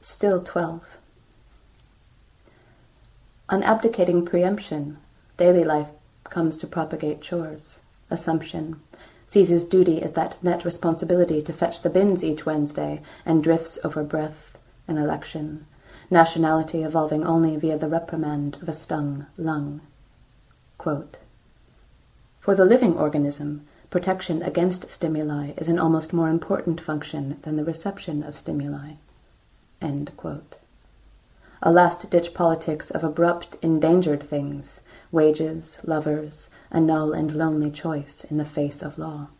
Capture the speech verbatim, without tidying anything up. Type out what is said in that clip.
Still twelve. Unabdicating preemption, daily life comes to propagate chores. Assumption seizes duty as that net responsibility to fetch the bins each Wednesday and drifts over breath and election, nationality evolving only via the reprimand of a stung lung. Quote, for the living organism, protection against stimuli is an almost more important function than the reception of stimuli. End quote. A last-ditch politics of abrupt, endangered things, wages, lovers, a null and lonely choice in the face of law.